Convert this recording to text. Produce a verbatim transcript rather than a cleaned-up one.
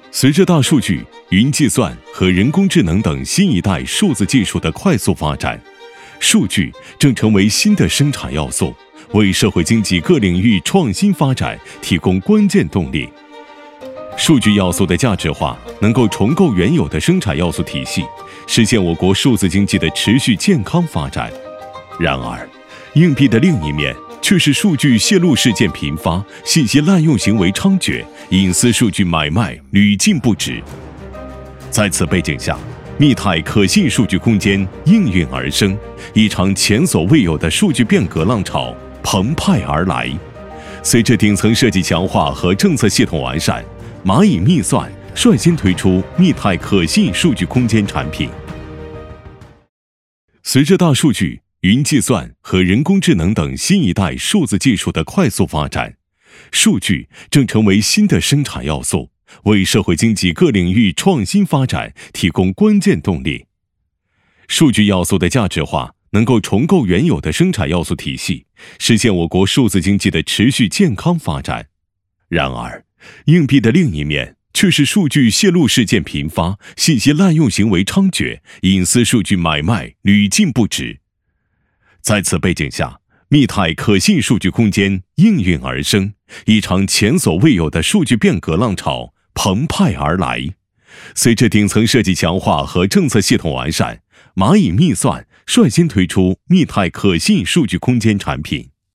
随着大数据、云计算和人工智能等新一代数字技术的快速发展，数据正成为新的生产要素，为社会经济各领域创新发展提供关键动力。数据要素的价值化能够重构原有的生产要素体系，实现我国数字经济的持续健康发展。然而，硬币的另一面却是数据泄露事件频发，信息滥用行为猖獗，隐私数据买卖屡禁不止。在此背景下，密泰可信数据空间应运而生，一场前所未有的数据变革浪潮澎湃而来。随着顶层设计强化和政策系统完善，蚂蚁密算率先推出密泰可信数据空间产品。随着大数据、云计算和人工智能等新一代数字技术的快速发展，数据正成为新的生产要素，为社会经济各领域创新发展提供关键动力。数据要素的价值化能够重构原有的生产要素体系，实现我国数字经济的持续健康发展。然而，硬币的另一面却是数据泄露事件频发，信息滥用行为猖獗，隐私数据买卖屡禁不止。在此背景下，密泰可信数据空间应运而生，一场前所未有的数据变革浪潮澎湃而来。随着顶层设计强化和政策系统完善，蚂蚁密算率先推出密泰可信数据空间产品。